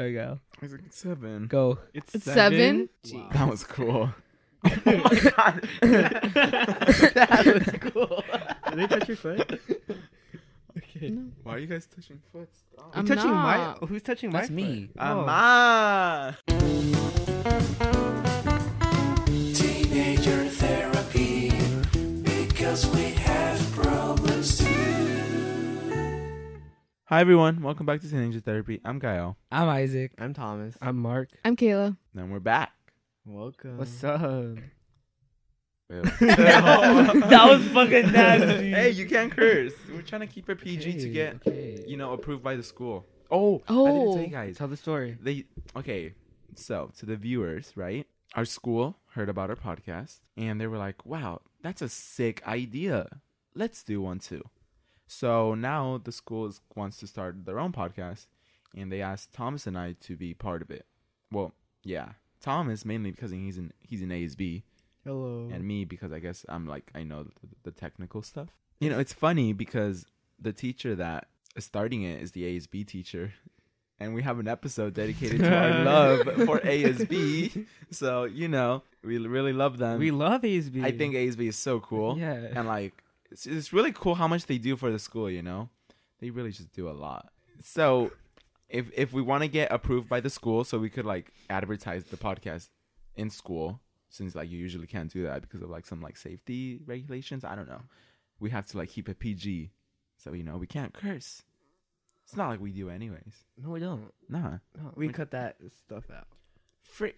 Sorry, go. It's like 7. Go. It's 7? Wow. That was cool. Oh my god. That was cool. Did they touch your foot? Okay. No. Why are you guys touching foot? Stop. I'm Who's touching not. Who's touching my That's foot? me. Oh. Ama. Teenager therapy, because we have problems too. Hi everyone, welcome back to Teenager Therapy. I'm Gael, I'm Isaac. I'm Thomas. I'm Mark. I'm Kayla. and we're back. Welcome. What's up? Ew. That was fucking nasty. Hey, you can't curse. We're trying to keep it PG to Okay, get, okay. approved by the school. Oh, I didn't tell you guys. Tell the story. So to the viewers, right? Our school heard about our podcast and they were like, wow, that's a sick idea. Let's do one too. So now the school wants to start their own podcast and they asked Thomas and I to be part of it. Well, yeah. Thomas mainly because he's in ASB Hello. and me because I guess I know the technical stuff. You know, it's funny because the teacher that is starting it is the ASB teacher. And we have an episode dedicated to our love for ASB. So, we really love them. We love ASB. I think ASB is so cool. Yeah. And, it's really cool how much they do for the school, They really just do a lot. So, if we want to get approved by the school so we could, advertise the podcast in school, since, you usually can't do that because of, some, safety regulations. I don't know. We have to, keep it PG. So, we can't curse. It's not like we do anyways. No, we don't. Nah. No, we cut that stuff out. Frick.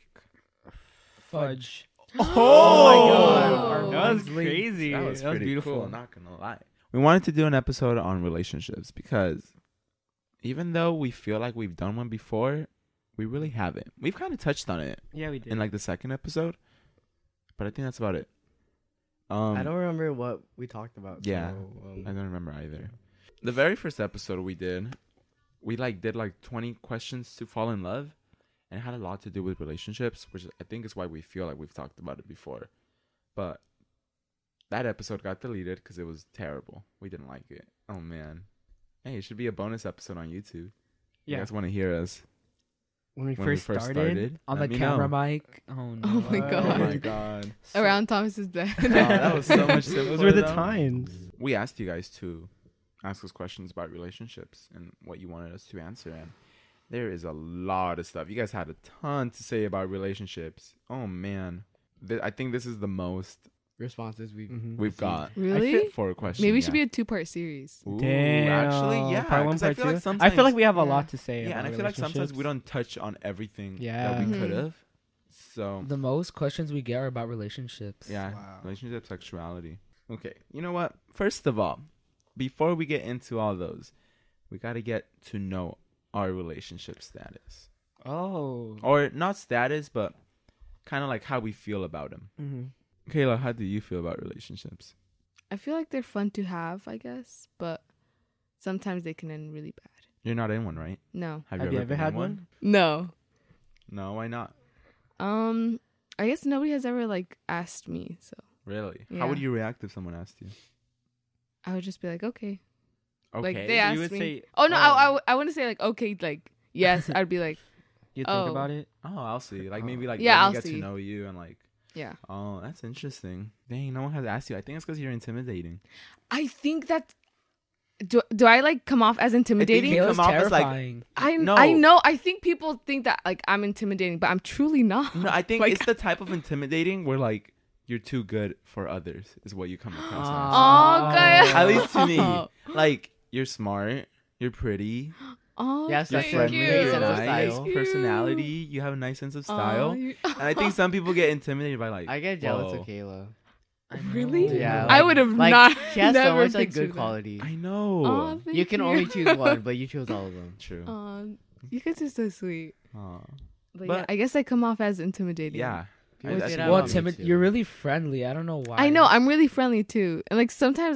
Fudge. Oh my God. That was Minds linked. crazy. That was pretty beautiful. cool, not gonna lie. We wanted to do an episode on relationships because even though we feel like we've done one before, we really haven't. We've kind of touched on it Yeah, we did. in the second episode, but I think that's about it. I don't remember what we talked about. Yeah. So, I don't remember either. The very first episode we did 20 questions to fall in love, and it had a lot to do with relationships, which I think is why we feel like we've talked about it before. But that episode got deleted because it was terrible. We didn't like it. Oh man. Hey, it should be a bonus episode on YouTube. You Yeah. guys want to hear us when we when first started. On Let the me camera know. mic. Oh, no. Oh my Oh God. my god. Around Thomas's bed. Oh, that was so much simpler. Those were the though. times. We asked you guys to ask us questions about relationships and what you wanted us to answer, and there is a lot of stuff. You guys had a ton to say about relationships. Oh man, I think this is the most Responses we've got Really? for a question. Maybe it should yeah. be a 2-part series. Ooh, Damn. actually, yeah. Part 1, 'cause I part feel 2. like sometimes, I feel like we have a Yeah. lot to say. yeah, about and I feel like sometimes we relationships. don't touch on everything Yeah. that we Mhm. could have. So The most questions we get are about relationships. yeah, Wow. relationship, sexuality. Okay, you know what? First of all, before we get into all those, we got to get to know our relationship status. Oh. Or not status, but kind of like how we feel about them. Mm-hmm. Kayla, how do you feel about relationships? I feel like they're fun to have, I guess, but sometimes they can end really bad. You're not in one, right? No. Have you ever been had in one? No. No, why not? I guess nobody has ever asked me, so Really? Yeah. How would you react if someone asked you? I would just be like, okay. Okay. They asked you would me. say, Oh no, I wouldn't say okay, yes. I'd be like, You think Oh. about it? Oh, I'll see. Maybe Yeah, let me I'll get see. to know you and yeah. oh, that's interesting. Dang, no one has asked you. I think it's because you're intimidating. I think that do I come off as intimidating? you Kayla's come off as, terrifying. No. I know. I think people think that I'm intimidating, but I'm truly not. No, I think Like- it's the type of intimidating where you're too good for others is what you come across as. Oh, okay. At least to me. You're smart, you're pretty, Oh, Yes, you're that's thank friendly, you. you're sense of nice, style. personality, you have a nice sense of style. Oh, you- And I think some people get intimidated by I get jealous whoa. of Kayla. I know. Really? Yeah. I would have not. She has so never much pictured good that. qualities. I know. Oh, thank You can only choose one, but you chose all of them. True. You guys are so sweet. Aw. But, But- yeah, I guess I come off as intimidating. Yeah. People I say see that Well, about me timid. too. You're really friendly. I don't know why. I know. I'm really friendly too, and sometimes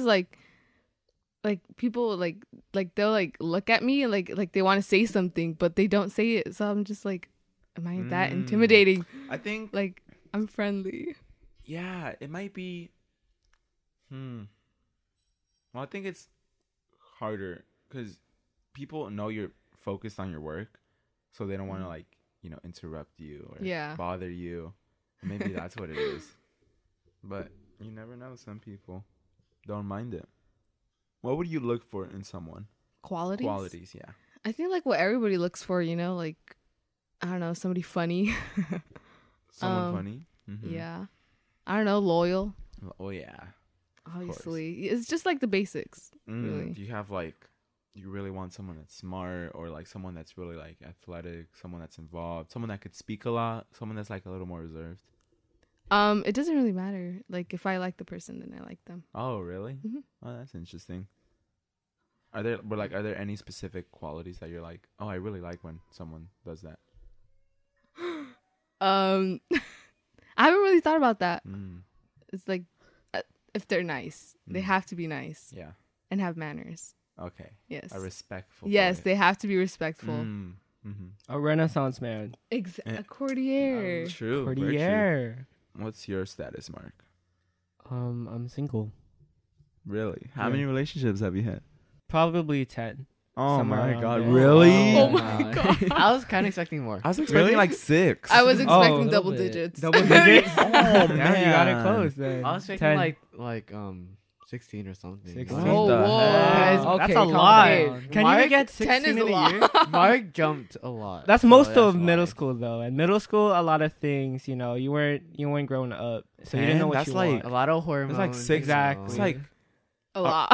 people they'll look at me and like they want to say something, but they don't say it. So I'm just like, am I that intimidating? I think I'm friendly. yeah, it might be well, I think it's harder because people know you're focused on your work, so they don't want to like interrupt you or Yeah. bother you. Maybe that's what it is. But you never know. Some people don't mind it. What would you look for in someone? Qualities. Qualities, yeah. I think like what everybody looks for, like I don't know, somebody funny. Someone funny. Mhm. Yeah. I don't know, loyal. Oh yeah. Obviously, it's just like the basics. Really. Do you have like, you really want someone that's smart, or like someone that's really like athletic, someone that's involved, someone that could speak a lot, someone that's like a little more reserved? It doesn't really matter. Like if I like the person, then I like them. Oh really? Mhm. Oh, that's interesting. Are there any specific qualities that you're like, oh, I really like when someone does that? I haven't really thought about that. Mm. It's like if they're nice, they Mm. have to be nice Yeah. and have manners. Okay. Yes. A respectful. Yes, boy. they have to be respectful. Mm. Mm-hmm. A Renaissance man. Eh, A courtier. True. very true. Courtier. What's your status, Mark? I'm single. Really? How Yeah. many relationships have you had? Probably 10. Oh Somewhere my around god! there. Really? Oh my God. I was kind of expecting more. I was expecting Really? like 6. I was expecting Oh, double little bit. digits. Double digits? Oh Yeah, man, you got it close then. I was expecting 10. like 16 or something. 16. Whoa, the whoa. heck? That's Okay, a calm lot. down. Can Mark, you get 10 16 is in a a year? lot. Mark jumped a lot. That's so most that's of why. middle school though. In middle school, a lot of things, you weren't growing up, so you didn't know what That's you like- A want. lot of hormones. It's like 6. Exactly. It's like A lot.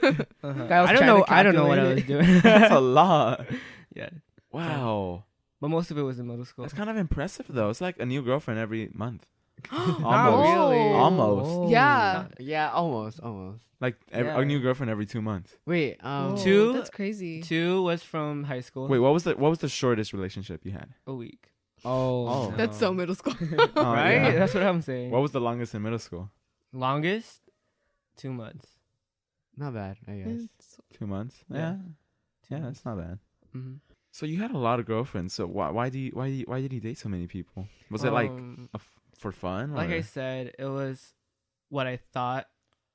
Guy was I don't trying know. to I don't know what I calculate was it. doing. that's a lot. Yeah, Wow. but most of it was in middle school. That's kind of impressive though. It's like a new girlfriend every month. Not Almost. really. Almost. Oh. Yeah. Yeah, almost. Like Yeah. a new girlfriend every 2 months. Wait, Whoa, Two- That's crazy. 2 was from high school. Wait, what was the shortest relationship you had? A week. Oh, Oh. no. That's so middle school. Oh, Right? yeah. That's what I'm saying. What was the longest in middle school? Longest? 2 months. not bad, I guess. It's- 2 months. Yeah. Yeah. Yeah, that's not bad. Mm-hmm. So you had a lot of girlfriends. So why did you date so many people? Was it like for fun? like or? I said, it was what I thought.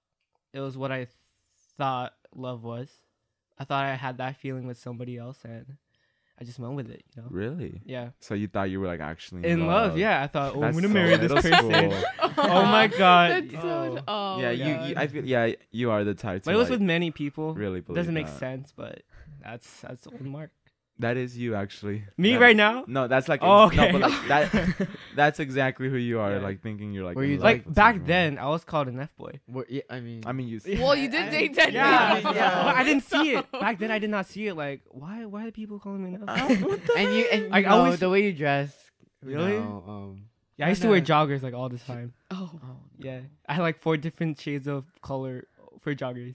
It was what I thought love was. I thought I had that feeling with somebody else, and I just went with it. Really? Yeah. So you thought you were like actually In love, yeah. I thought, oh, I'm That's gonna so marry this middle person. school. Oh my god. That's so. Oh, yeah, my you God. I feel you are the type to But it was like, with many people. really It believe doesn't make that. sense, but that's one mark. That is you actually. Me That- right now? No, that's like Oh, no, okay. but like that. That's exactly who you are. Yeah. Like thinking you're like. Were in you love Like with back someone. then, I was called an F boy. Yeah, I mean, you. Well, you did date 10 Yeah, years. yeah. But I didn't see it back then. I did not see it. Like, why are people calling me an F boy? and you Like, I know, always- the way you dress. Really? Yeah, I used to kinda- wear joggers like all the time. Oh. Yeah, I had like 4 different shades of color for joggers.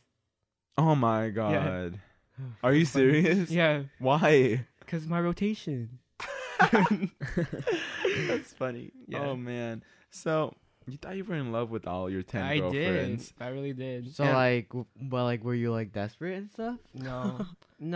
Oh my god. Are you serious? Yeah, Why? because my rotation. That's funny. Yeah. Oh man. So you thought you were in love with all your 10 I did. girlfriends? I really did. So Yeah. like, but like, were you like desperate and stuff? No,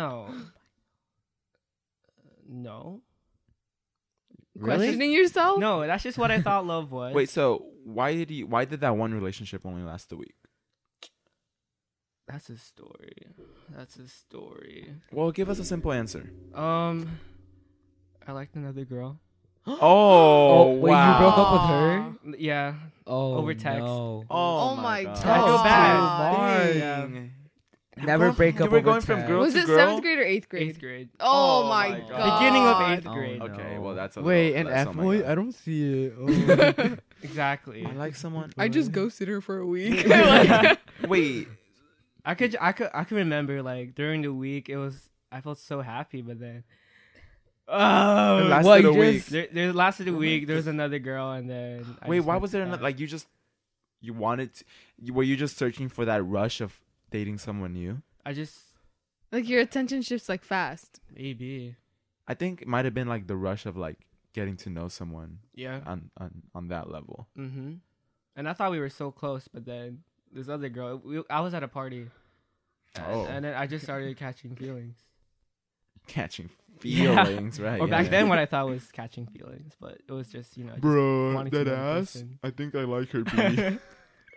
no. Really? Questioning yourself? No, that's just what I thought love was. Wait. So why did that one relationship only last a week? That's a story. Well, give us a simple answer. I liked another girl. Oh, wait, you broke up with her? Yeah. Oh, Over text. No. Oh my God. God. I feel bad. Dang. Never break up You were over going from text. girl Was to it girl? 7th grade or 8th grade? 8th grade. Oh, Oh my my God. God. Beginning of 8th Oh, grade. no. Okay, well that's a Wait, little, an that's- F oh my boy? God. I don't see it. Exactly. I like someone. I just ghosted her for a week. Like, Wait. I could remember like during the week I felt so happy, but then It lasted what, a you week. there lasted a week. There was another girl, and then Wait, why was there another? Like were you just searching for that rush of dating someone new? I just like your attention shifts like fast. maybe I think it might have been like the rush of like getting to know someone yeah. on that level. Mm-hmm. And I thought we were so close, but then this other girl, I was at a party, Oh. and then I just started catching feelings. Catching Yeah. feelings, right? Or back yeah. then, what I thought was catching feelings, but it was just just wanting to know the person. I think I like her.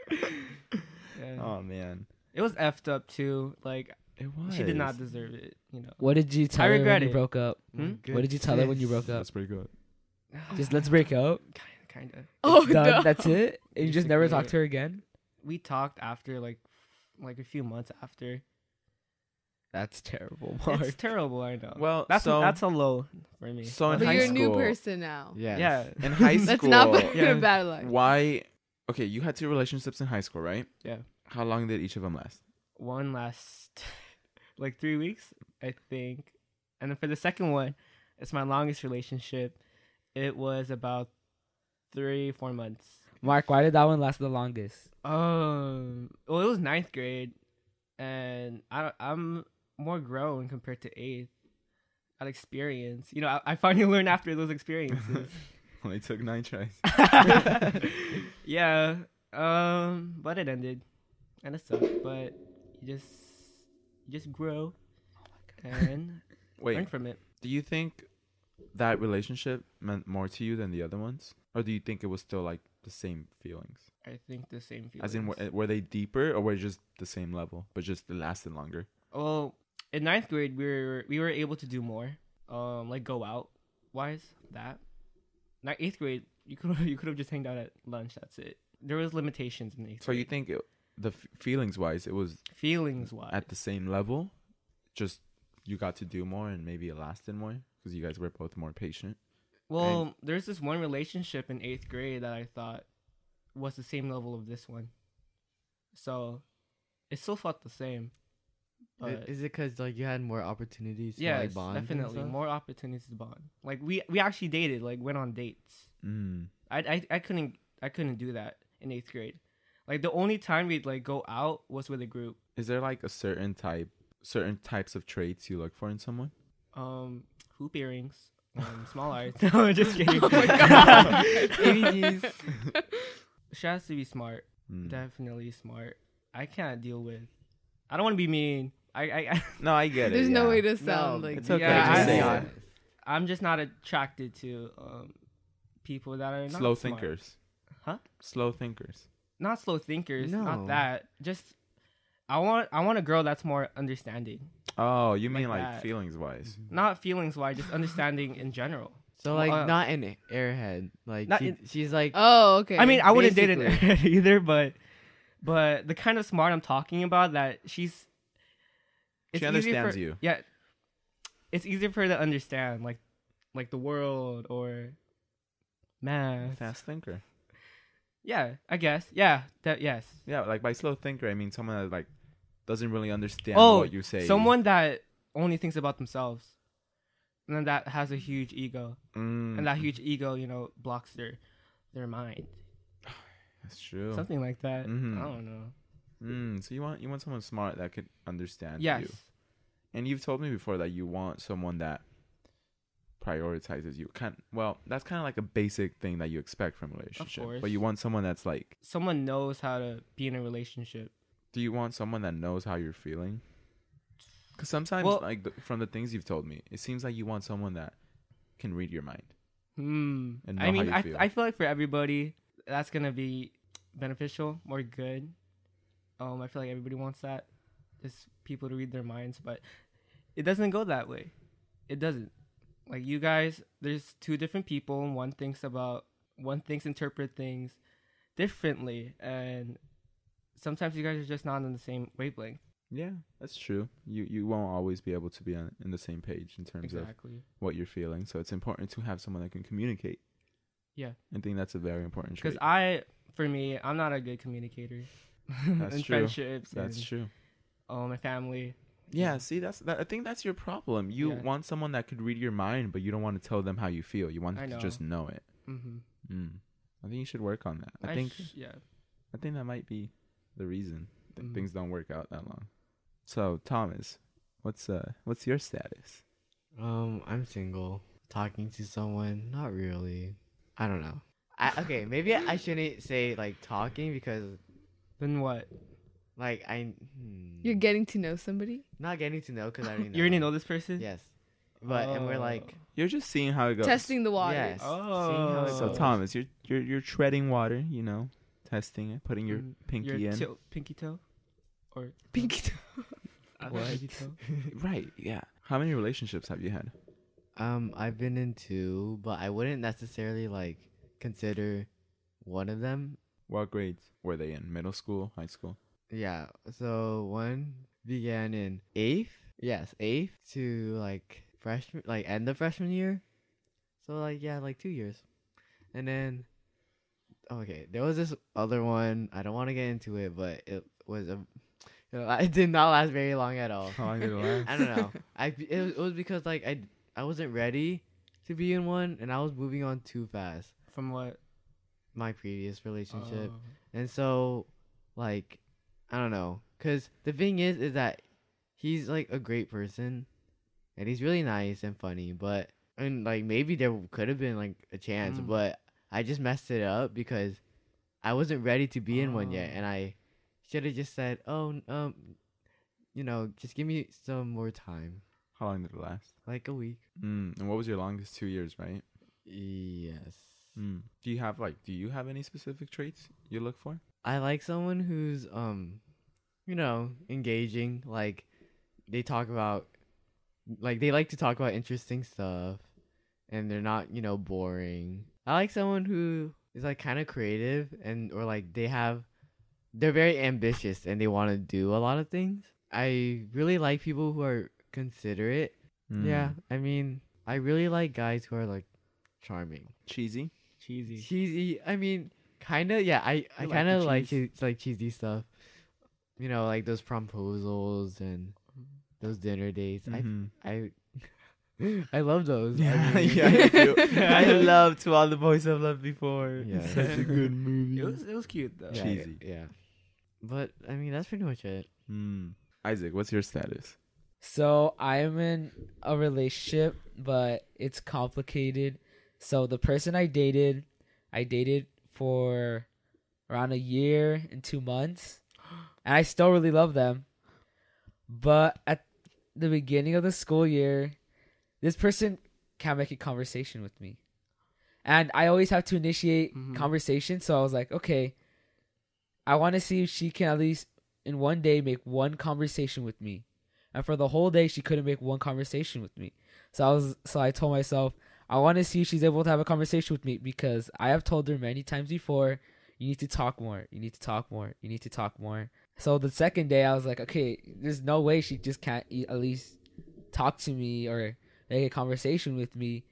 Yeah. Oh man, It was effed up too. Like it was. she did not deserve it. What did you tell her regret when you it. broke up? What did you tell her when you broke up? That's pretty good. Just let's break up. Kind of. Oh Done. no. That's it. And you just never Basically, talked to her again. We talked after like a few months after. That's terrible, It's Mark. terrible, I know. Well, that's so a low for me. so in But high you're a school, new person now. Yes. Yeah. in high school, Let's not put Yeah. a bad light. why? Okay, you had 2 relationships in high school, right? Yeah. How long did each of them last? One last like 3 weeks, I think. And then for the second one, it's my longest relationship. It was about 3-4 months. Mark, why did that one last the longest? Well, it was 9th grade, and I'm more grown compared to 8th. Got experience. I finally learned after those experiences. Only took 9 tries. Yeah. But it ended, and it sucked. But you just grow and Wait, learn from it. do you think that relationship meant more to you than the other ones, or do you think it was still like the same feelings? I think the same feelings. As in, were they deeper, or were they just the same level, but just it lasted longer? Well, in 9th grade, we were able to do more. Like go out wise. That. 8th grade, you could have just hanged out at lunch. That's it. There was limitations in 8th So grade. you think the feelings wise, it was Feelings wise. at the same level, just you got to do more and maybe it lasted more because you guys were both more patient. Well, there's this one relationship in 8th grade that I thought was the same level of this one. So it still felt the same. But Is it because like you had more opportunities to yes, like bond? and definitely stuff? more opportunities to bond. Like we actually dated, like went on dates. Mm. I couldn't do that in 8th grade. Like the only time we'd like go out was with a group. Is there like a certain types of traits you look for in someone? Hoop earrings, small eyes. No, just kidding. Oh my God. ABGs. She has to be smart. Mm. Definitely smart. I can't deal with. I don't want to be mean. I No, I get it. There's no yeah. way to sound like it's okay. Yeah, just I- say yeah. it. I'm just not attracted to people that are not Slow smart. thinkers. Huh? Slow thinkers. Not slow thinkers. No. Not that. Just I want a girl that's more understanding. Oh, you mean Like like that. feelings wise? Not feelings wise, just understanding in general. So like Well, not an airhead. Like Not she's like Oh, okay. I mean, I wouldn't date an Basically. airhead either, but the kind of smart I'm talking about, that she's. She easier understands for- you. Yeah, it's easier for her to understand, like the world or math. Fast thinker. Yeah, I guess. Yeah, yes. Yeah, like by slow thinker, I mean someone that like doesn't really understand Oh, what you say. someone that only thinks about themselves, and then that has a huge ego, Mm, and that huge ego, blocks their mind, that's true. something like that. Mhm. I don't know. So you want someone smart that could understand Yes. you. And you've told me before that you want someone that prioritizes you. That's kind of like a basic thing that you expect from a relationship. course. But you want someone that's like, Someone knows how to be in a relationship. do you want someone that knows how you're feeling? Because sometimes, Well- like from the things you've told me, it seems like you want someone that can read your mind. And know I mean, how you feel. I feel like for everybody, that's gonna be beneficial, more good. I feel like everybody wants that, just people to read their minds, but it doesn't go that way. It doesn't. Like you guys, there's 2 different people, and one thinks interpret things differently, and sometimes you guys are just not on the same wavelength. Yeah, that's true. You won't always be able to be in the same page in terms of Exactly. what you're feeling. So it's important to have someone that can communicate. Yeah. I think that's a very important trait. Because for me, I'm not a good communicator. That's in true. friendships. That's and, true. my family. Yeah, see, I think that's your problem. You Yeah. want someone that could read your mind, but you don't want to tell them how you feel. You want I them to know. just know it. Mm-hmm. I think you should work on that. I think yeah. that might be the reason that Mhm. things don't work out that long. So, Thomas, what's your status? I'm single. Talking to someone, not really. I don't know. Okay, maybe I shouldn't say like talking because Then what? like You're getting to know somebody. not getting to know because I already know. You already know this person? Yes, but and we're like You're just seeing how it goes. Testing the waters. yes. Oh. seeing how it So, goes. Thomas, you're treading water. Testing it, putting your Mm, pinky in. Pinky toe? Or Pinky toe. other What? pinky toe? Right, yeah. How many relationships have you had? I've been in two, but I wouldn't necessarily like consider one of them. What grades were they in? Middle school, high school? Yeah. So one began in eighth. Yes, eighth to like freshman, like end of freshman year. So like yeah, like 2 years, and then okay, there was this other one. I don't want to get into it, but it was it did not last very long at all. How long did it last? I don't know. It was because like I wasn't ready to be in one, and I was moving on too fast. From what? My previous relationship, Oh. and so like I don't know, cause the thing is that he's like a great person, and he's really nice and funny, but and like maybe there could have been like a chance, Mm. but I just messed it up because I wasn't ready to be in one yet, Oh. and I should have just said, oh just give me some more time, How long did it last? like a week. And what was your longest? 2 years, right? Yes. Do you have any specific traits you look for? I like someone who's engaging. Like they talk about they like to talk about interesting stuff, and they're not, boring. I like someone who is like kind of creative or like they're very ambitious and they want to do a lot of things. I really like people who are considerate. Yeah, I mean, I really like guys who are like charming. Cheesy. Cheesy. Cheesy. I mean, kind of. Yeah, I like kind the of like cheese. like cheesy stuff. Like those proposals and those dinner dates. Mhm. I love those. I Yeah, mean, yeah, I do. I love To All the Boys I've Loved Before. Yeah. Such a good movie. It was cute though. yeah, cheesy. Yeah. But I mean, that's pretty much it. Isaac, what's your status? So I'm in a relationship, but it's complicated. So the person I dated for around a year and 2 months, and I still really love them. But at the beginning of the school year, this person can't make a conversation with me, and I always have to initiate Mhm. conversation. So I was like, okay, I want to see if she can at least in one day make one conversation with me. And for the whole day, she couldn't make one conversation with me. So I told myself, I want to see if she's able to have a conversation with me, because I have told her many times before, you need to talk more. You need to talk more. You need to talk more. So the second day, I was like, okay, there's no way she just can't at least talk to me or make a conversation with me.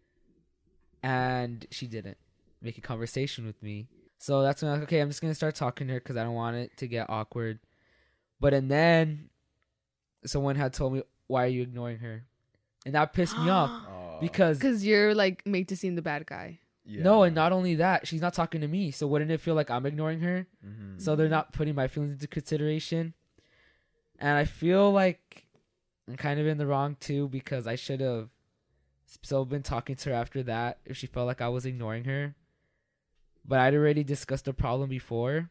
And she didn't make a conversation with me. So that's when I was like, okay, I'm just going to start talking to her because I don't want it to get awkward. And then someone had told me, why are you ignoring her? And that pissed me off because you're like made to seem the bad guy. no, and not only that, she's not talking to me. So wouldn't it feel like I'm ignoring her? So they're not putting my feelings into consideration. And I feel like I'm kind of in the wrong too, because I should have still been talking to her after that if she felt like I was ignoring her. But I'd already discussed the problem before.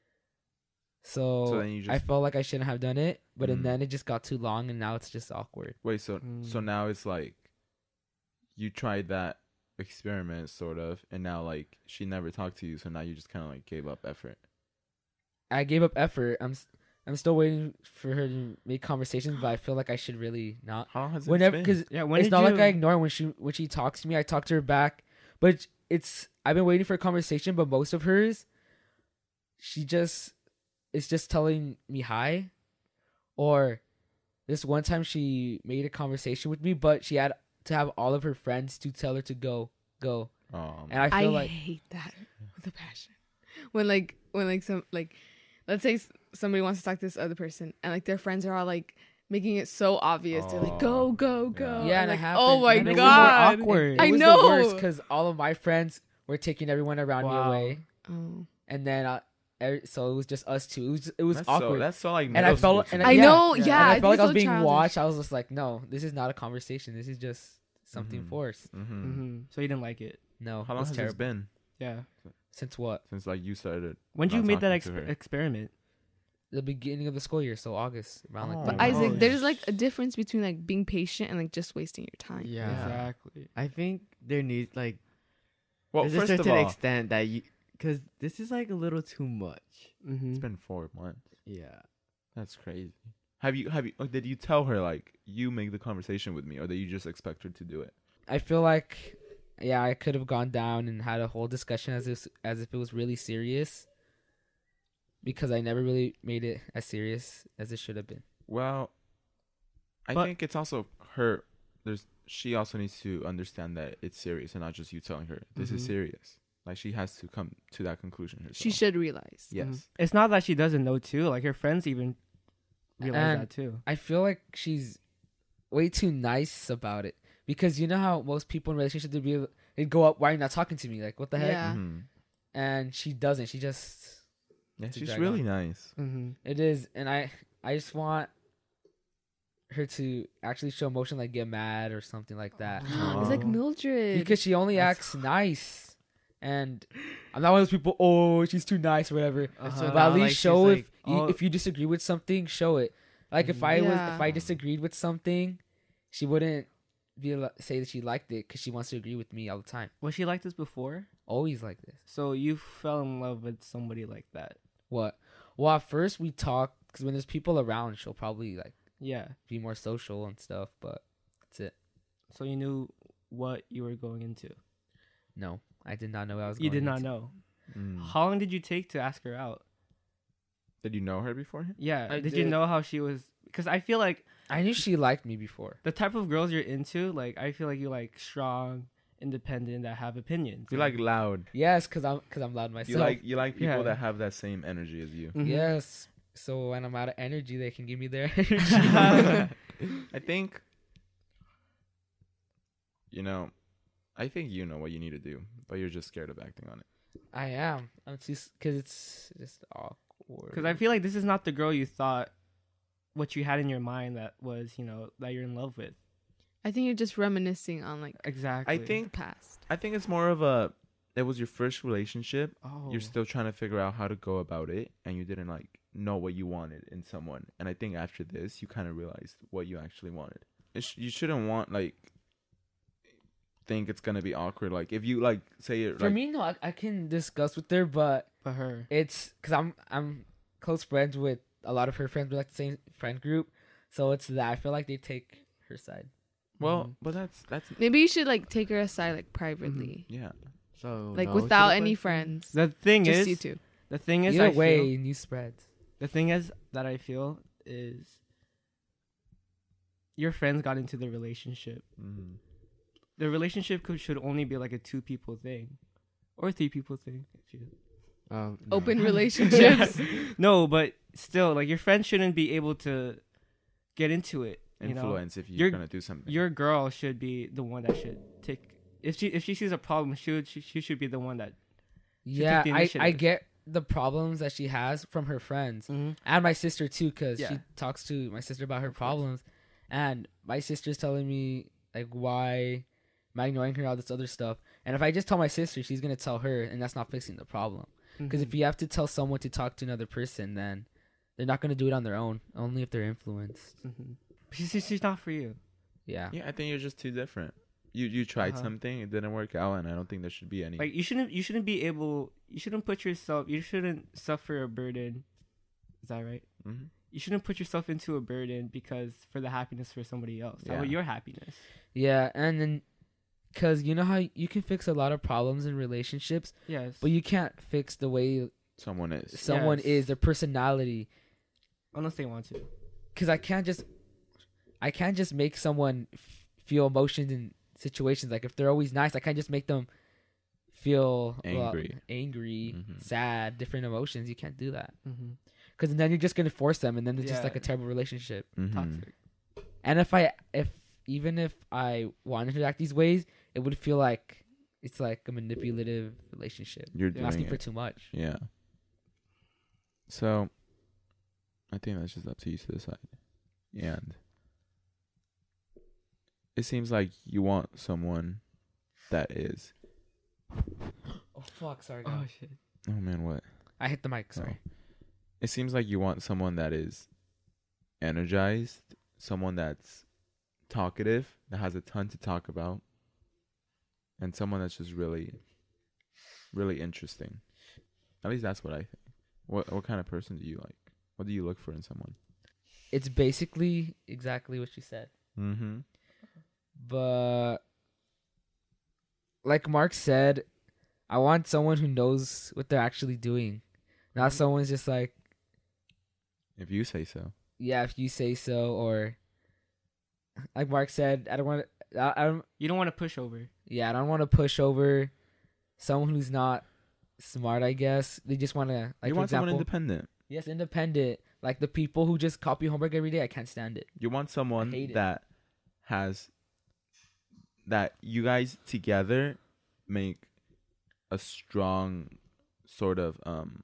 So then you I just felt like I shouldn't have done it. But and then it just got too long, and now it's just awkward. wait. So now it's like you tried that experiment sort of, and now like she never talked to you, so now you just kind of like gave up effort. I gave up effort. I'm still waiting for her to make conversations, but I feel like I should really not. How long has it Whenever, been? because Yeah, when it's did not like you- I ignore her when she talks to me. I talk to her back, but I've been waiting for a conversation. But most of hers, it's just telling me hi, or this one time she made a conversation with me, but she had to have all of her friends to tell her to go, and I I feel like hate that with a passion. When let's say somebody wants to talk to this other person, and like their friends are all like making it so obvious. They're like, go, go, go. yeah, I'm and it like, happened. oh my and it was god. awkward. It I was know. the worst because all of my friends were taking everyone around me Wow. away, Oh. and then so it was just us two. It was that's awkward. that's so like And I middle felt- school and to I me. know, And yeah. I felt like I was so being childish. watched. I was just like, no, this is not a conversation. This is just something Mhm. forced. So you didn't like it. No, How it long was has terrible. this been Yeah. Since what? since like you started? When did you Not make that talking to her. experiment? The beginning of the school year, so August, around Oh. like. But Oh, Isaac, gosh. there's like a difference between like being patient and like just wasting your time. Yeah. Exactly. I think there needs like Well, there's a first of certain all, extent that because this is like a little too much. Mm-hmm. it's been 4 months. Yeah. That's crazy. Did you tell her like you make the conversation with me, or did you just expect her to do it? I feel like, yeah, I could have gone down and had a whole discussion as if it was really serious, because I never really made it as serious as it should have been. Well, I But- think it's also her. She also needs to understand that it's serious, and not just you telling her this is Mhm. serious. Like she has to come to that conclusion herself. She should realize. Yes. Mhm. It's not that she doesn't know too. Like her friends even realize And that too. I feel like she's way too nice about it, because you know how most people in relationships they'd go up, why are you not talking to me? Like, what the heck? Yeah. Mhm. And she doesn't. She just, Yeah, To she's drag really on. nice. Mm-hmm. it is. And I just want her to actually show emotion, like get mad or something like that. It's like Oh. Mildred. Because she only That's- acts nice. And I'm not one of those people, oh, she's too nice or whatever. Uh-huh. But at least show if you disagree with something, show it. Like if I Yeah. if I disagreed with something, she wouldn't say that she liked it because she wants to agree with me all the time. Was she like this before? Always like this. So you fell in love with somebody like that? What? Well, at first we talk because when there's people around, she'll probably like Yeah. be more social and stuff. But that's it. So you knew what you were going into. No, I did not know what I was. You going did not into. know. Mm. How long did you take to ask her out? Did you know her beforehand? Yeah. I Did you did. know how she was? Because I feel like I knew she liked me before. the type of girls you're into, like I feel like you like strong, independent, that have opinions. You like loud. Yes, because I'm loud myself. You like people Yeah. that have that same energy as you. Mhm. Yes. So when I'm out of energy, they can give me their energy. I think, I think you know what you need to do, but you're just scared of acting on it. I am. I'm too because it's just awkward. Because I feel like this is not the girl you thought what you had in your mind that was, that you're in love with. I think you're just reminiscing on like Exactly. I the think past. it's more of it was your first relationship. Oh. You're still trying to figure out how to go about it, and you didn't like know what you wanted in someone. And I think after this, you kind of realized what you actually wanted. You shouldn't want like think it's gonna be awkward. Like if you like say it For like, me, no, I can discuss with her, but for her. it's because I'm close friends with a lot of her friends. We're like the same friend group, so it's that I feel like they take her side. well, but that's Maybe you should like take her aside like privately, yeah. So like no to without the any question? friends. The thing Just is, you two. the thing is, Either I way, feel, news spreads. the thing is that I feel is your friends got into the relationship. Mm-hmm. The relationship should only be like a 2 people thing, or 3 people thing. If you No. Open relationships. no, but still, like your friends shouldn't be able to get into it. You know, Influence if you're You're- gonna do something. your girl should be the one that should take. If she sees a problem, she should be the one that. Yeah, the I initiative. get the problems that she has from her friends and my sister too, because Yeah. she talks to my sister about her problems, and my sister's telling me like why am I ignoring her, all this other stuff. And if I just tell my sister, she's gonna tell her, and that's not fixing the problem. Because if you have to tell someone to talk to another person, then they're not gonna do it on their own, only if they're influenced. she's not for you. Yeah. Yeah, I think you're just too different. You tried Uh-huh. something, it didn't work out, and I don't think there should be any. Like you shouldn't be able. You shouldn't put yourself. You shouldn't suffer a burden. Is that right? Mhm. You shouldn't put yourself into a burden because for the happiness for somebody else. How about Yeah. your happiness? Yeah, and then because you know how you can fix a lot of problems in relationships, Yes. but you can't fix the way Someone is. someone Yes. is, their personality. Unless they want to. Because I can't just make someone feel emotions in situations. Like if they're always nice, I can't just make them feel angry, Mhm. sad, different emotions. You can't do that Mm-hmm. because then you're just gonna force them, and then it's just Yeah. like a terrible relationship. Mhm. Toxic. And even if I wanted to act these ways, it would feel like it's like a manipulative relationship. You're I'm doing asking it. for too much. Yeah. So, I think that's just up to you to decide. And it seems like you want someone that is. Oh fuck! Sorry, Oh guys. shit. Oh man, what? I hit the mic. Sorry. It seems like you want someone that is energized, someone that's talkative, that has a ton to talk about, and someone that's just really, really interesting. At least that's what I think. What kind of person do you like? What do you look for in someone? it's basically exactly what you said. Mm-hmm. But like Mark said, I want someone who knows what they're actually doing. Not someone's just like, If you say so. yeah, if you say so, or like Mark said, I don't want to. I don't. You don't want to push over. Yeah, I don't want to push over someone who's not smart. I guess they just want to. Like, You for want someone example, independent. yes, independent. Like the people who just copy homework every day. I can't stand it. You want someone hate it. that you guys together make a strong sort of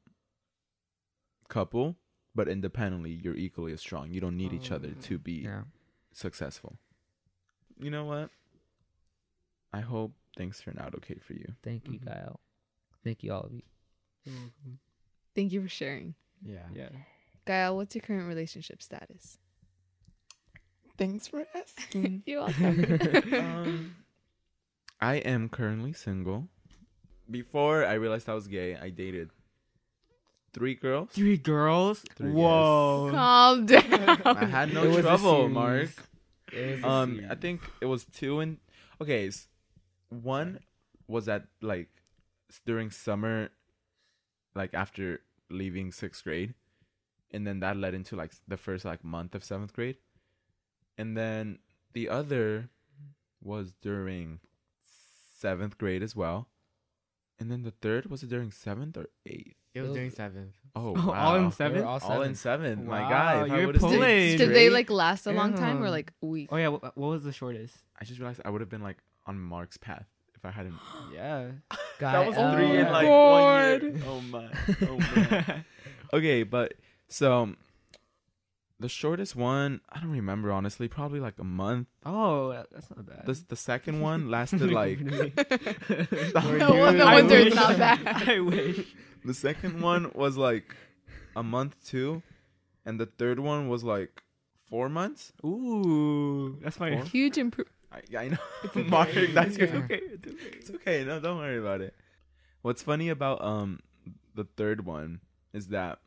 couple, but independently you're equally as strong. You don't need each other to be Yeah. successful. You know what? I hope things turn out okay for you. Thank you, Mhm. Kyle. Thank you, all of you. Thank you for sharing. Yeah. Yeah. Gael, what's your current relationship status? Thanks for asking. You're welcome. I am currently single. Before I realized I was gay, I dated 3 girls. 3 girls? 3 Whoa. Calm down. I had It no was a trouble, series. Mark. It was a I series. think it was 2 and okay. One was at like during summer, like after leaving 6th grade, and then that led into like the first like month of 7th grade, and then the other was during 7th grade as well, and then the third was it during 7th or 8th? It was during 7th. Oh, Oh, wow. all in They were 7? All in 7th. My Wow, God, if I you're would've stayed Polish. Did they straight, like last a long time or Yeah. like a week? Oh, yeah. What was the shortest? I just realized I would have been like on Mark's path if I hadn't. Yeah. That was Kyle. 3 in my like God. 1 year. Oh my. Oh man. Okay, but so the shortest one, I don't remember honestly, probably like a month. Oh, that's not bad. The second one lasted like No, no I wonder it's wish. not bad. I wish. the second one was like a month too, and the third one was like 4 months. Ooh, that's fine. Huge improvement. I know, Mark. That's It's your. okay. It's okay. It's okay. No, don't worry about it. What's funny about the third one is that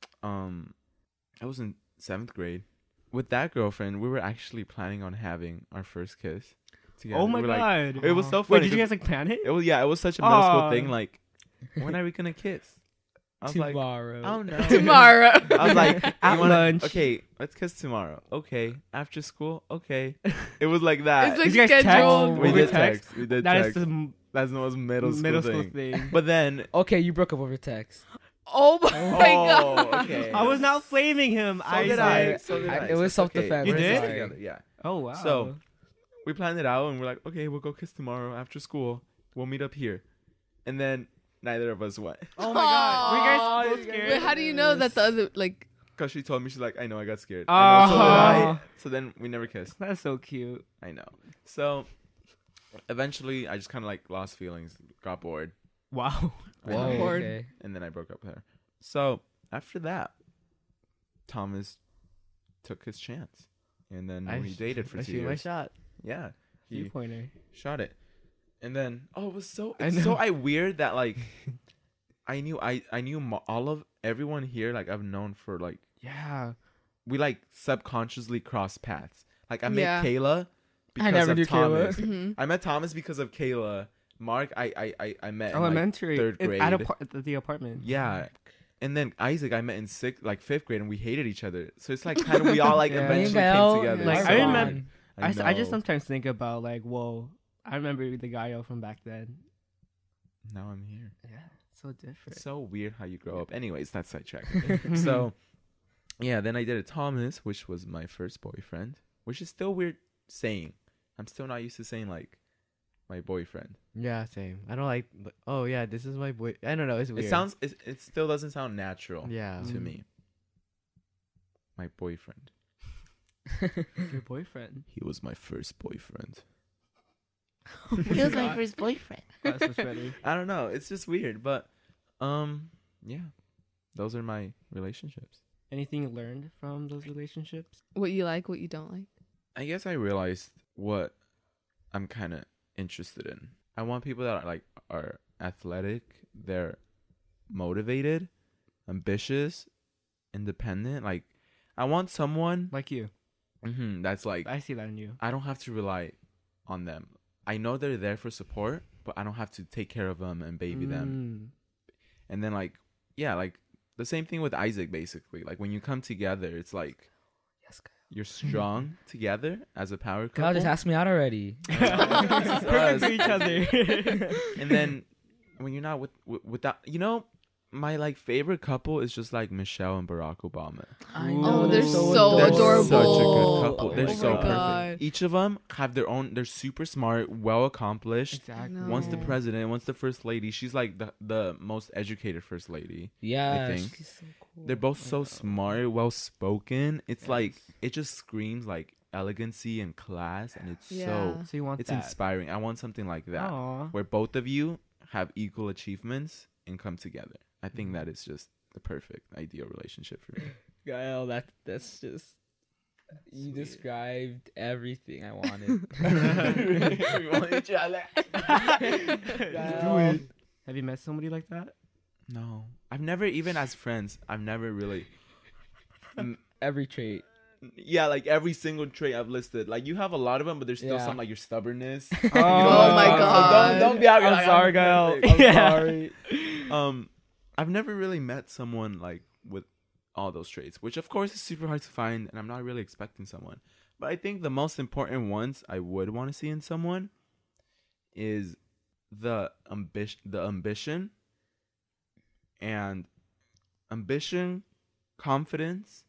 I was in 7th grade with that girlfriend. We were actually planning on having our first kiss together. Oh my We were like, god. it was so funny. Wait, did you 'cause guys like plan it? it was it was such a middle school Aw. thing. Like, when are we gonna kiss? I was like, Tomorrow. I don't know. Tomorrow. I was like, At you wanna- lunch. Okay, let's kiss tomorrow. Okay, after school. Okay, it was like that. It's like Did you guys scheduled. text? we over did text? text. We did That is text. the That's the most middle school thing. thing. But then, Okay, you broke up over text. Oh my god. okay. I was not flaming him. So I did said, I. So did I- I. it was So it's okay. self-defense. You We're did? just together, yeah. Oh wow. So- We planned it out and we're like, okay, we'll go kiss tomorrow after school. We'll meet up here. And then neither of us went. oh my god. Were you Aw, guys both you scared? Wait, how do you know that the other like? Because she told me, she's like, I know, I got scared. Oh. I know, so did I. So then we never kissed. That's so cute. I know. So eventually I just kind of like lost feelings, got bored. Wow. I know. Whoa, okay. And then I broke up with her. So after that, Thomas took his chance. And then we dated for I 2 shoot my years. shot. Yeah. He Three pointer. shot it. And then it was so I it's so know. weird that like I knew all of everyone here, like I've known for like Yeah. we like subconsciously cross paths. Like I met Yeah. Kayla because never of knew Kayla. Thomas. Mhm. I met Thomas because of Kayla. Mark I met in, like, Elementary. 3rd At grade. at the apartment. Yeah. And then Isaac I met in 5th grade and we hated each other. So it's like kind of we all like Yeah. eventually Gael, came together. Like, So I remember- I just know. sometimes think about like, whoa, I remember the guy from back then. Now I'm here. Yeah, so different. It's so weird how you grow up. Anyways, that's sidetracked. So, yeah, then I dated Thomas, which was my first boyfriend, which is still weird saying. I'm still not used to saying, like, my boyfriend. Yeah, same. I don't like. Oh yeah, this is my boy. I don't know. It's weird. It still doesn't sound natural Yeah. to Mm. me. My boyfriend. Your boyfriend. He was my first boyfriend. He was my first boyfriend. That's much better. I don't know. It's just weird, but, yeah. Those are my relationships. Anything you learned from those relationships? What you like, what you don't like. I guess I realized what I'm kind of interested in. I want people that are athletic, they're motivated, ambitious, independent. Like I want someone Like you. that's like I see that in you. I don't have to rely on them. I know they're there for support, but I don't have to take care of them and baby them. And then like, yeah, like the same thing with Isaac. Basically, like when you come together, it's like Yes, Kyle. you're strong together as a power couple. Kyle just asked me out already. Perfect for each other. And then when you're not with that, you know, my like favorite couple is just like Michelle and Barack Obama. Oh, they're so so They're adorable. such a good couple. Oh They're my so God. perfect. Each of them have their own. They're super smart, well accomplished. Exactly. No. One's the president, one's the first lady. She's like the most educated first lady. Yeah, think. she's so cool. They're both so smart, well spoken. It's Yes. like it just screams like elegancy and class, and it's Yeah. So you want it's that? inspiring. I want something like that, Aw. where both of you have equal achievements and come together. I think that is just the perfect ideal relationship for me. Kyle, that's just you Sweet. described everything I wanted. We want each other. Do it. Have you met somebody like that? No, I've never, even as friends, I've never really. Every trait. Yeah, like every single trait I've listed. Like you have a lot of them, but there's still Yeah. some like your stubbornness. Oh, Oh my So God. don't be out here I'm like, sorry, Kyle. perfect. I'm Yeah. sorry. I've never really met someone like with all those traits, which of course is super hard to find, and I'm not really expecting someone. But I think the most important ones I would want to see in someone is the ambition, confidence,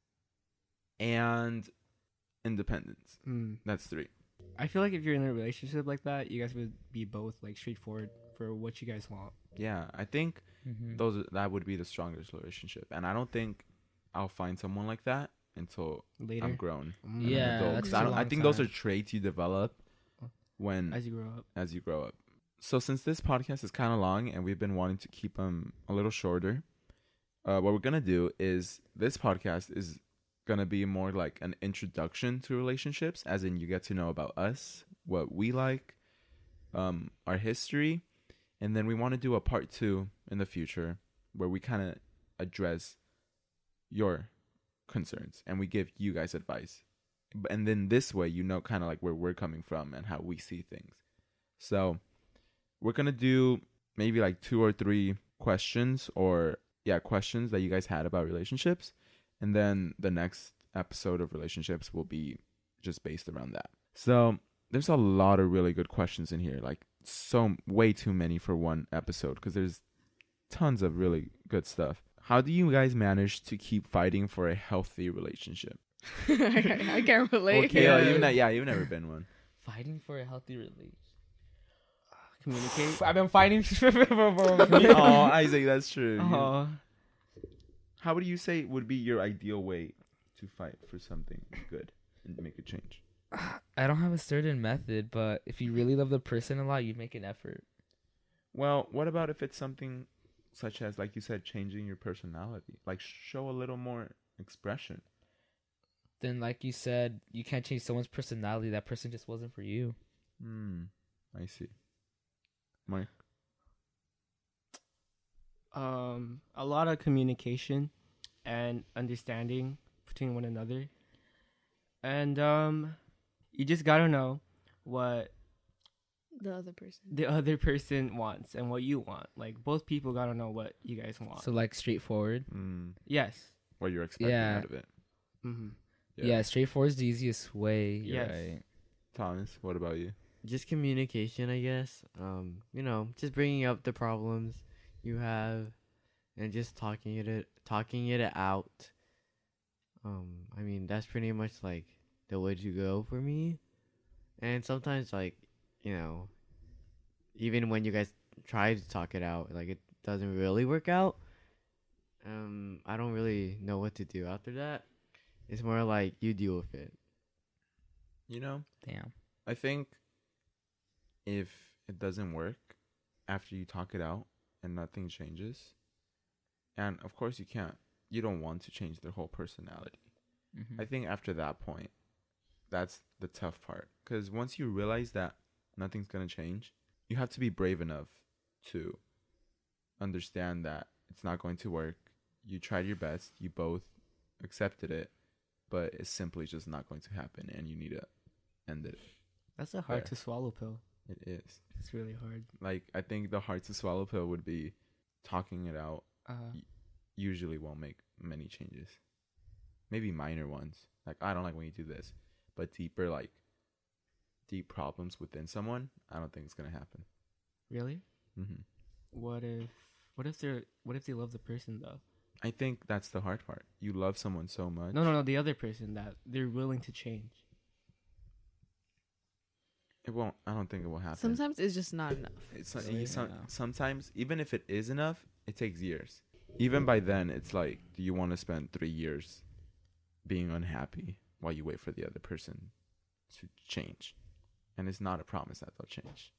and independence. That's 3. I feel like if you're in a relationship like that, you guys would be both like straightforward for what you guys want. Yeah, I think Mm-hmm. that would be the strongest relationship, and I don't think I'll find someone like that until Later. I'm grown. Mm. Yeah, I'm an adult. that's 'Cause a I long think those time. are traits you develop when As you grow up. as you grow up. So since this podcast is kind of long and we've been wanting to keep them a little shorter, what we're gonna do is this podcast is gonna be more like an introduction to relationships, as in you get to know about us, what we like, our history, and then we want to do a part 2 in the future where we kind of address your concerns and we give you guys advice. And then this way, you know, kind of like where we're coming from and how we see things. So we're going to do maybe like 2 or 3 questions questions that you guys had about relationships. And then the next episode of relationships will be just based around that. So there's a lot of really good questions in here, like way too many for one episode, because there's tons of really good stuff. How do you guys manage to keep fighting for a healthy relationship? I can't relate. Okay, you've never been one. Fighting for a healthy relationship. Communicate. I've been fighting for Oh, Isaac, that's true. Oh. How would you say would be your ideal way to fight for something good and make a change? I don't have a certain method, but if you really love the person a lot, you make an effort. Well, what about if it's something such as, like you said, changing your personality? Like, show a little more expression. Then, like you said, you can't change someone's personality. That person just wasn't for you. I see. Mike? A lot of communication and understanding between one another. And you just gotta know what The other person. the other person wants and what you want. Like both people gotta know what you guys want. So, like, straightforward. Yes. What you're expecting Yeah. out of it. Mm-hmm. Yeah, straightforward is the easiest way. You're Yes. right. Thomas, what about you? Just communication, I guess. You know, just bringing up the problems you have and just talking it out. I mean, that's pretty much like the way to go for me. And sometimes, like, you know, even when you guys try to talk it out, like, it doesn't really work out. I don't really know what to do after that. It's more like you deal with it. You know, Damn. I think if it doesn't work after you talk it out and nothing changes, and of course you don't want to change their whole personality. Mm-hmm. I think after that point, that's the tough part. Because once you realize that nothing's going to change, you have to be brave enough to understand that it's not going to work. You tried your best. You both accepted it, but it's simply just not going to happen, and you need to end it. That's a hard Fair. to swallow pill. It is. It's really hard. Like, I think the hard to swallow pill would be talking it out. Uh, Usually won't make many changes. Maybe minor ones. Like, I don't like when you do this. But deeper, like, deep problems within someone, I don't think it's going to happen. really? Hmm. What if they love the person though? I think that's the hard part. You love someone so much. No, the other person that they're willing to change. It won't. I don't think it will happen. Sometimes it's just not enough. It's Really? sometimes, even if it is enough, it takes years. Even by then, it's like, do you want to spend 3 years being unhappy while you wait for the other person to change? And it's not a promise that they'll change.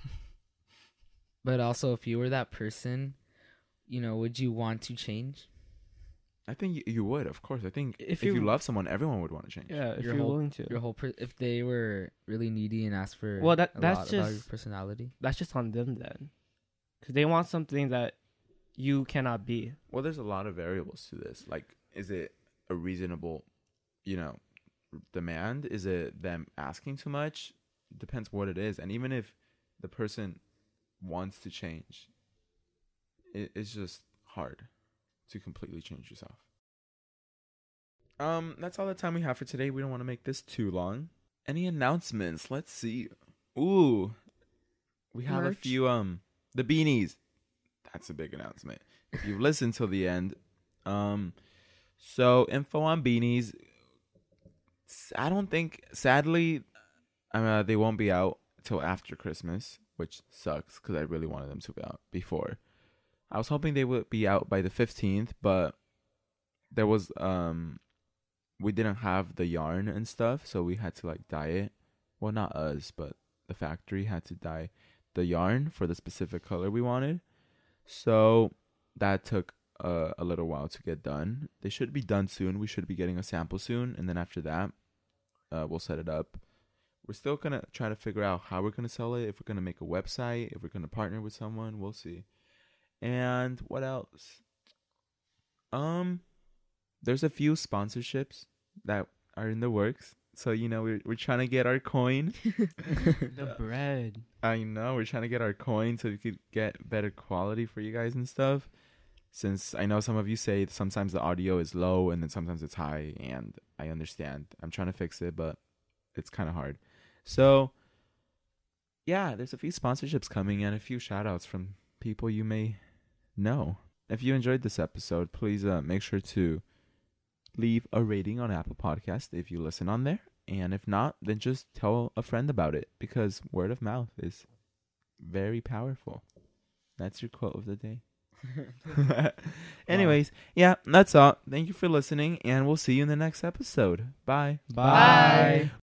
But also, if you were that person, you know, would you want to change? I think you would, of course. I think If if you you- love someone, everyone would want to change. Yeah, if Your you're whole- willing to. Your whole if they were really needy and asked for Well, a that's lot about your just- personality. That's just on them then, because they want something that you cannot be. Well, there's a lot of variables to this. Like, is it a reasonable, demand? Is it them asking too much? Depends what it is. And even if the person wants to change, it's just hard to completely change yourself. That's all the time we have for today. We don't want to make this too long. Any announcements? Let's see. Ooh, we have a Merch. few. The beanies. That's a big announcement. If you've listened till the end, so info on beanies. I don't think, sadly, they won't be out till after Christmas, which sucks because I really wanted them to be out before. I was hoping they would be out by the 15th, but there was we didn't have the yarn and stuff, so we had to like dye it. Well, not us, but the factory had to dye the yarn for the specific color we wanted. So that took a little while to get done. They should be done soon. We should be getting a sample soon, and then after that, we'll set it up. We're still gonna try to figure out how we're gonna sell it. If we're gonna make a website, if we're gonna partner with someone, we'll see. And what else? There's a few sponsorships that are in the works. So, we're trying to get our coin. The bread. I know, we're trying to get our coin so we could get better quality for you guys and stuff. Since I know some of you say sometimes the audio is low and then sometimes it's high, and I understand. I'm trying to fix it, but it's kind of hard. So, yeah, there's a few sponsorships coming and a few shout-outs from people you may know. If you enjoyed this episode, please make sure to leave a rating on Apple Podcast if you listen on there. And if not, then just tell a friend about it, because word of mouth is very powerful. That's your quote of the day. Anyways, yeah, that's all. Thank you for listening, and we'll see you in the next episode. Bye. Bye.